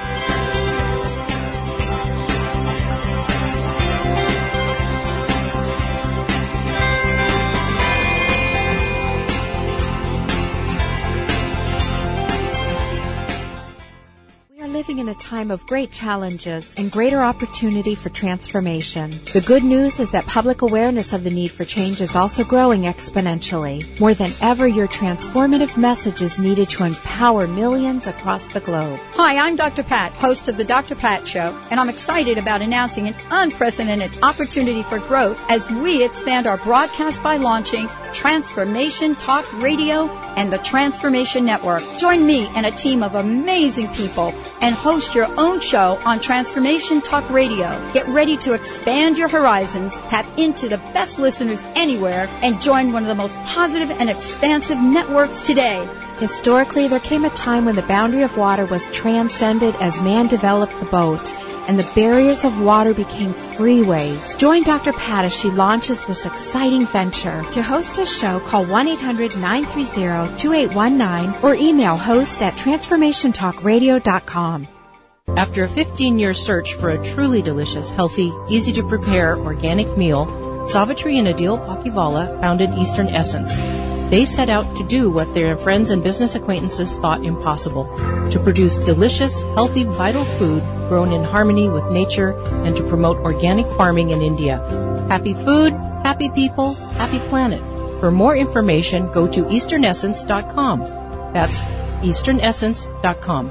[SPEAKER 4] Living in a time of great challenges and greater opportunity for transformation. The good news is that public awareness of the need for change is also growing exponentially. More than ever, your transformative message is needed to empower millions across the globe.
[SPEAKER 14] Hi, I'm Dr. Pat, host of the Dr. Pat Show, and I'm excited about announcing an unprecedented opportunity for growth as we expand our broadcast by launching Transformation Talk Radio and the Transformation Network. Join me and a team of amazing people and host your own show on Transformation Talk Radio. Get ready to expand your horizons, tap into the best listeners anywhere, and join one of the most positive and expansive networks today.
[SPEAKER 4] Historically, there came a time when the boundary of water was transcended as man developed the boat, and the barriers of water became freeways. Join Dr. Pat as she launches this exciting venture. To host a show, call 1-800-930-2819 or email host@transformationtalkradio.com.
[SPEAKER 15] After a 15-year search for a truly delicious, healthy, easy-to-prepare organic meal, Savitri and Adil Pakivala founded Eastern Essence. They set out to do what their friends and business acquaintances thought impossible, to produce delicious, healthy, vital food grown in harmony with nature and to promote organic farming in India. Happy food, happy people, happy planet. For more information, go to easternessence.com. That's easternessence.com.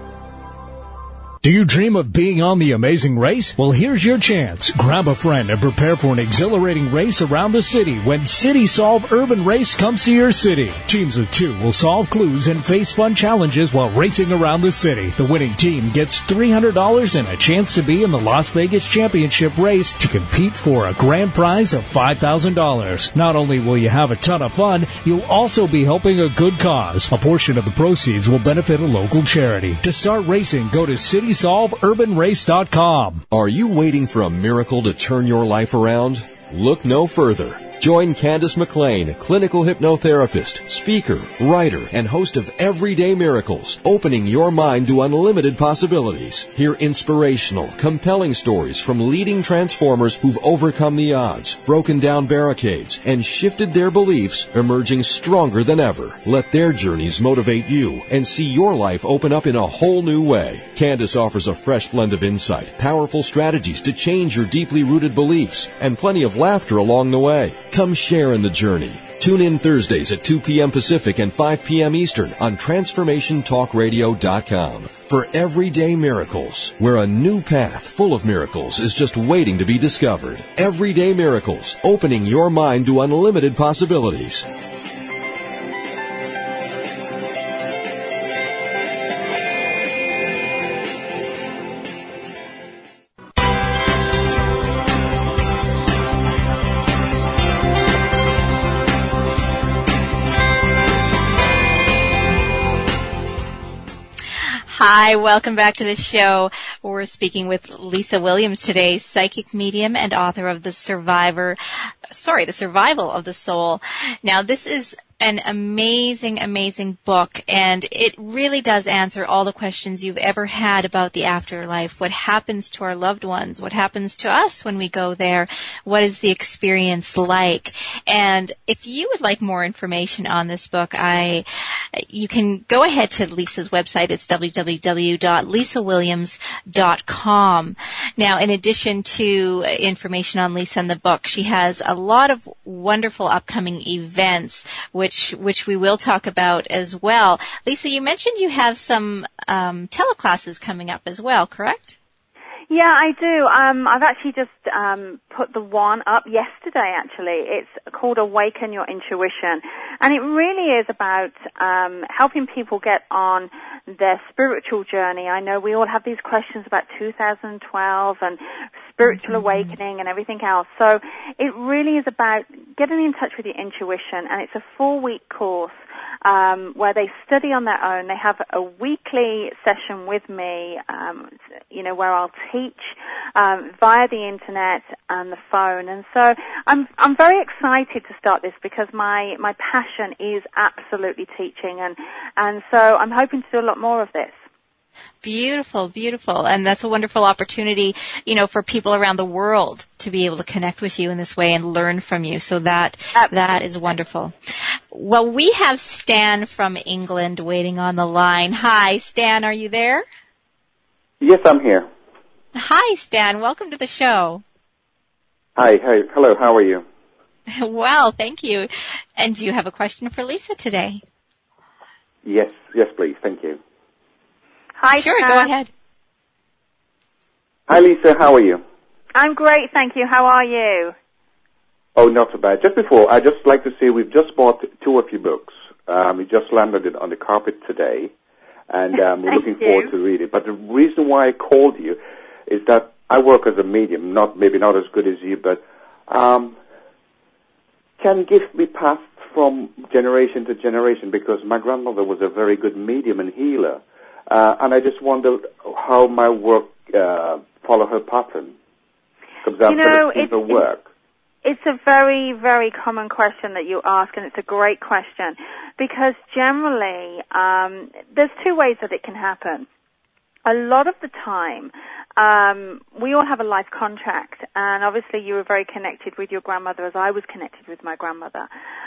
[SPEAKER 16] Do you dream of being on The Amazing Race? Well, here's your chance. Grab a friend and prepare for an exhilarating race around the city when City Solve Urban Race comes to your city. Teams of 2 will solve clues and face fun challenges while racing around the city. The winning team gets $300 and a chance to be in the Las Vegas Championship race to compete for a grand prize of $5,000. Not only will you have a ton of fun, you'll also be helping a good cause. A portion of the proceeds will benefit a local charity. To start racing, go to CitySolveUrbanRace.com.
[SPEAKER 1] Are you waiting for a miracle to turn your life around? Look no further. Join Candace McLean, clinical hypnotherapist, speaker, writer, and host of Everyday Miracles, opening your mind to unlimited possibilities. Hear inspirational, compelling stories from leading transformers who've overcome the odds, broken down barricades, and shifted their beliefs, emerging stronger than ever. Let their journeys motivate you and see your life open up in a whole new way. Candace offers a fresh blend of insight, powerful strategies to change your deeply rooted beliefs, and plenty of laughter along the way. Come share in the journey. Tune in Thursdays at 2 p.m. Pacific and 5 p.m. Eastern on TransformationTalkRadio.com for Everyday Miracles, where a new path full of miracles is just waiting to be discovered. Everyday Miracles, opening your mind to unlimited possibilities.
[SPEAKER 2] Hi, welcome back to the show. We're speaking with Lisa Williams today, psychic medium and author of The Survival of the Soul. Now, this is an amazing, amazing book, and it really does answer all the questions you've ever had about the afterlife. What happens to our loved ones? What happens to us when we go there? What is the experience like? And if you would like more information on this book, you can go ahead to Lisa's website. It's www.lisawilliams.com. Now, in addition to information on Lisa and the book, she has a lot of wonderful upcoming events, which we will talk about as well. Lisa, you mentioned you have some teleclasses coming up as well, correct?
[SPEAKER 3] Yeah, I do. I've actually just put the one up yesterday, actually. It's called Awaken Your Intuition. And it really is about helping people get on their spiritual journey. I know we all have these questions about 2012 and spiritual awakening and everything else. So it really is about getting in touch with your intuition, and it's a 4-week course where they study on their own. They have a weekly session with me, where I'll teach via the internet and the phone. And so I'm very excited to start this because my passion is absolutely teaching, and so I'm hoping to do a lot more of this.
[SPEAKER 2] Beautiful, beautiful. And that's a wonderful opportunity, for people around the world to be able to connect with you in this way and learn from you. So that is wonderful. Well, we have Stan from England waiting on the line. Hi, Stan, are you there?
[SPEAKER 17] Yes, I'm here.
[SPEAKER 2] Hi, Stan. Welcome to the show.
[SPEAKER 17] Hi. Hello, how are you?
[SPEAKER 2] Well, thank you. And do you have a question for Lisa today?
[SPEAKER 17] Yes, please. Thank you.
[SPEAKER 3] Hi,
[SPEAKER 2] sure,
[SPEAKER 3] Stan.
[SPEAKER 2] Go ahead.
[SPEAKER 17] Hi, Lisa. How are you?
[SPEAKER 3] I'm great, thank you. How are you?
[SPEAKER 17] Oh, not so bad. Just before, I'd just like to say we've just bought 2 of your books. We just landed it on the carpet today, and we're looking forward to read it. But the reason why I called you is that I work as a medium, maybe not as good as you, but can gifts be passed from generation to generation? Because my grandmother was a very good medium and healer. And I just wondered how my work follow her pattern. Because I'm going to see her work.
[SPEAKER 3] It's a very, very common question that you ask, and it's a great question. Because generally, there's 2 ways that it can happen. A lot of the time, we all have a life contract, and obviously you were very connected with your grandmother as I was connected with my grandmother.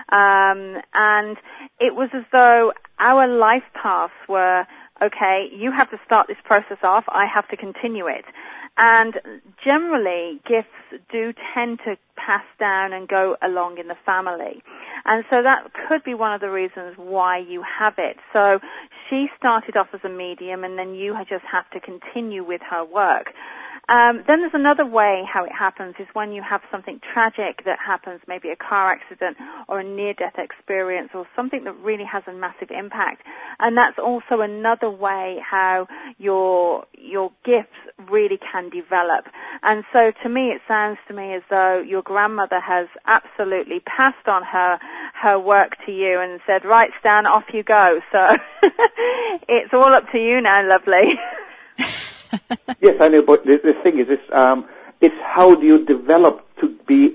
[SPEAKER 3] And it was as though our life paths were, okay, you have to start this process off, I have to continue it. And generally, gifts do tend to pass down and go along in the family. And so that could be one of the reasons why you have it. So she started off as a medium, and then you just have to continue with her work. Then there's another way how it happens is when you have something tragic that happens, maybe a car accident or a near-death experience or something that really has a massive impact. And that's also another way how your gifts really can develop. And so to me, it sounds to me as though your grandmother has absolutely passed on her work to you and said, right, Stan, off you go. So it's all up to you now, lovely.
[SPEAKER 17] Yes, I know, but the thing is, it's how do you develop to be,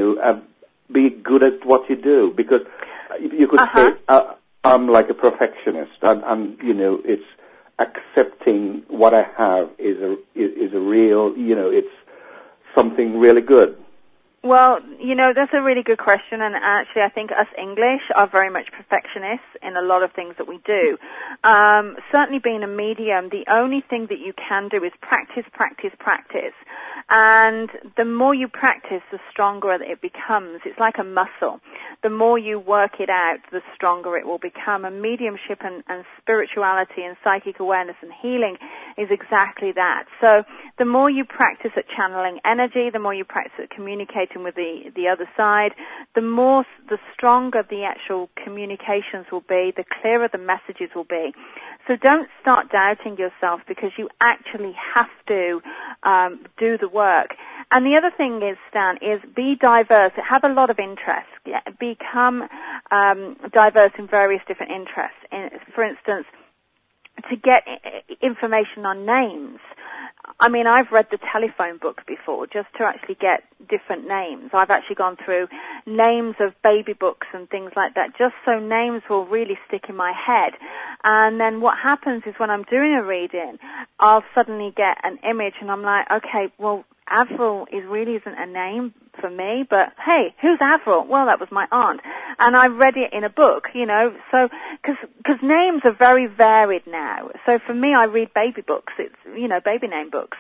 [SPEAKER 17] be good at what you do? Because you could say, I'm like a perfectionist, and it's accepting what I have is a real, it's something really good.
[SPEAKER 3] Well, that's a really good question, and actually I think us English are very much perfectionists in a lot of things that we do. Certainly being a medium, the only thing that you can do is practice, practice, practice. And the more you practice, the stronger it becomes. It's like a muscle. The more you work it out, the stronger it will become. And mediumship and spirituality and psychic awareness and healing is exactly that. So the more you practice at channeling energy, the more you practice at communicating with the other side, the stronger the actual communications will be, the clearer the messages will be. So don't start doubting yourself, because you actually have to do the work. And the other thing is, Stan, is be diverse. Have a lot of interests. Become diverse in various different interests. For instance, to get information on names. I mean, I've read the telephone book before just to actually get different names. I've actually gone through names of baby books and things like that, just so names will really stick in my head. And then what happens is when I'm doing a reading, I'll suddenly get an image and I'm like, okay, well, Avril really isn't a name for me, but hey, who's Avril? Well, that was my aunt. And I read it in a book, you know, so, cause names are very varied now. So for me, I read baby books. It's, you know, baby name books.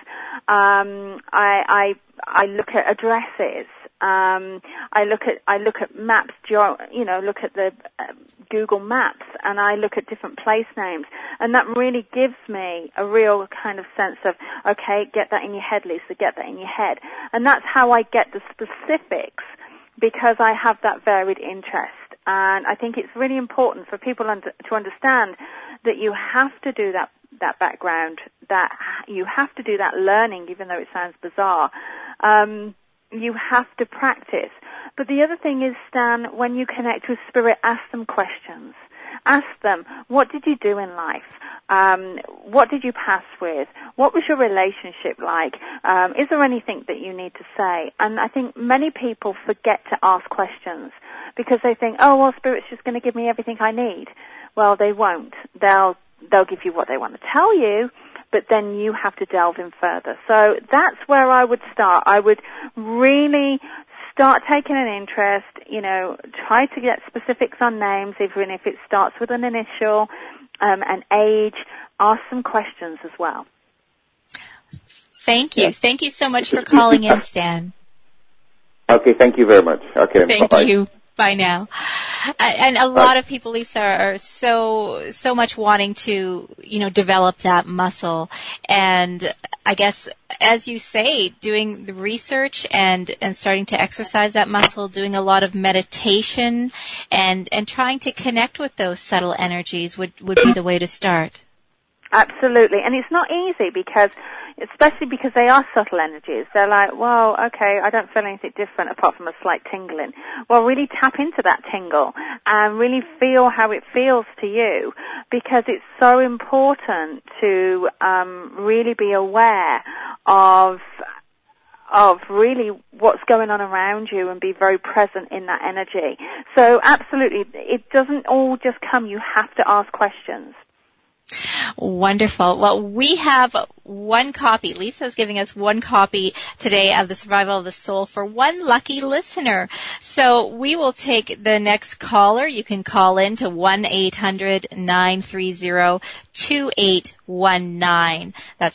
[SPEAKER 3] I look at addresses. I look at maps, you know, look at the Google Maps, and I look at different place names, and that really gives me a real kind of sense of, okay, get that in your head, Lisa, get that in your head. And that's how I get the specifics, because I have that varied interest. And I think it's really important for people to understand that you have to do that background, that you have to do that learning, even though it sounds bizarre. You have to practice. But the other thing is, Stan, when you connect with Spirit, ask them questions. Ask them, what did you do in life? What did you pass with? What was your relationship like? Is there anything that you need to say? And I think many people forget to ask questions because they think, oh, well, Spirit's just going to give me everything I need. Well, they won't. They'll give you what they want to tell you, but then you have to delve in further. So that's where I would start. I would really start taking an interest, you know, try to get specifics on names, even if it starts with an initial, an age. Ask some questions as well.
[SPEAKER 2] Thank you. Thank you so much for calling in, Stan.
[SPEAKER 17] Okay, thank you very much. Okay,
[SPEAKER 2] thank
[SPEAKER 17] bye-bye.
[SPEAKER 2] you. Bye now. And a lot of people, Lisa, are so much wanting to, you know, develop that muscle. And I guess, as you say, doing the research and starting to exercise that muscle, doing a lot of meditation and trying to connect with those subtle energies would be the way to start.
[SPEAKER 3] Absolutely. And it's not easy especially because they are subtle energies. They're like, well, okay, I don't feel anything different apart from a slight tingling. Well, really tap into that tingle and really feel how it feels to you, because it's so important to really be aware of really what's going on around you and be very present in that energy. So absolutely, it doesn't all just come. You have to ask questions.
[SPEAKER 2] Wonderful. Well, we have one copy. Lisa's giving us one copy today of The Survival of the Soul for one lucky listener. So we will take the next caller. You can call in to 1-800-930-2819. That's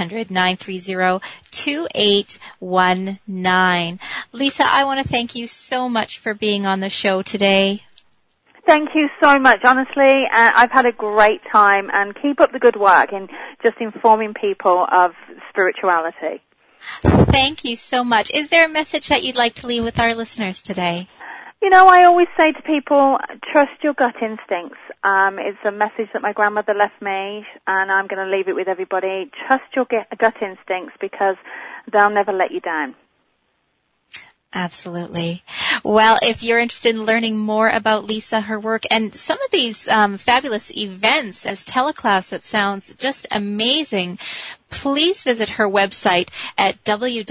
[SPEAKER 2] 1-800-930-2819. Lisa, I want to thank you so much for being on the show today.
[SPEAKER 3] Thank you so much. Honestly, I've had a great time, and keep up the good work in just informing people of spirituality.
[SPEAKER 2] Thank you so much. Is there a message that you'd like to leave with our listeners today?
[SPEAKER 3] You know, I always say to people, trust your gut instincts. It's a message that my grandmother left me, and I'm going to leave it with everybody. Trust your gut instincts, because they'll never let you down.
[SPEAKER 2] Absolutely. Well, if you're interested in learning more about Lisa, her work, and some of these fabulous events as teleclass that sounds just amazing, please visit her website at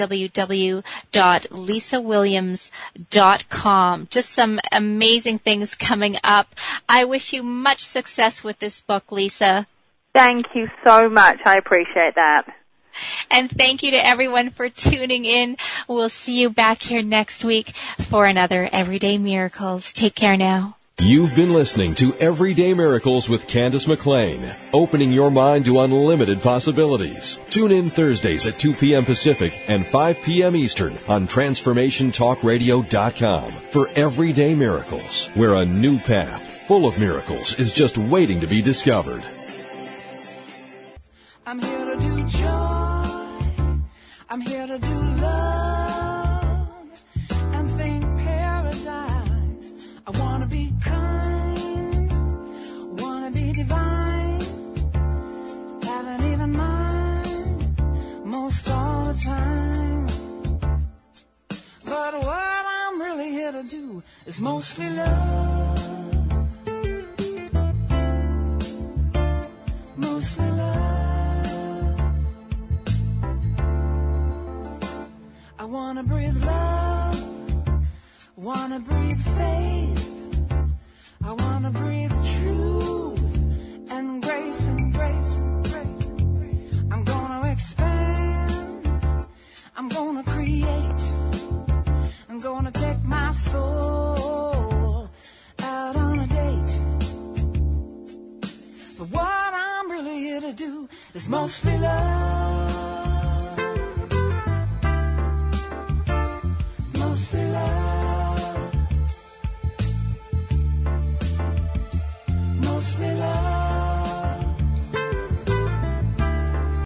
[SPEAKER 2] www.lisawilliams.com. Just some amazing things coming up. I wish you much success with this book, Lisa.
[SPEAKER 3] Thank you so much. I appreciate that.
[SPEAKER 2] And thank you to everyone for tuning in. We'll see you back here next week for another Everyday Miracles. Take care now.
[SPEAKER 1] You've been listening to Everyday Miracles with Candace McLean, opening your mind to unlimited possibilities. Tune in Thursdays at 2 p.m. Pacific and 5 p.m. Eastern on TransformationTalkRadio.com for Everyday Miracles, where a new path full of miracles is just waiting to be discovered.
[SPEAKER 18] I'm here to do joy. I'm here to do love and think paradise. I want to be kind, want to be divine, haven't even mind most all the time. But what I'm really here to do is mostly love. Most wanna breathe love, wanna breathe faith. I wanna breathe truth and grace and grace and grace. I'm gonna expand, I'm gonna create, I'm gonna take my soul out on a date. But what I'm really here to do is mostly love.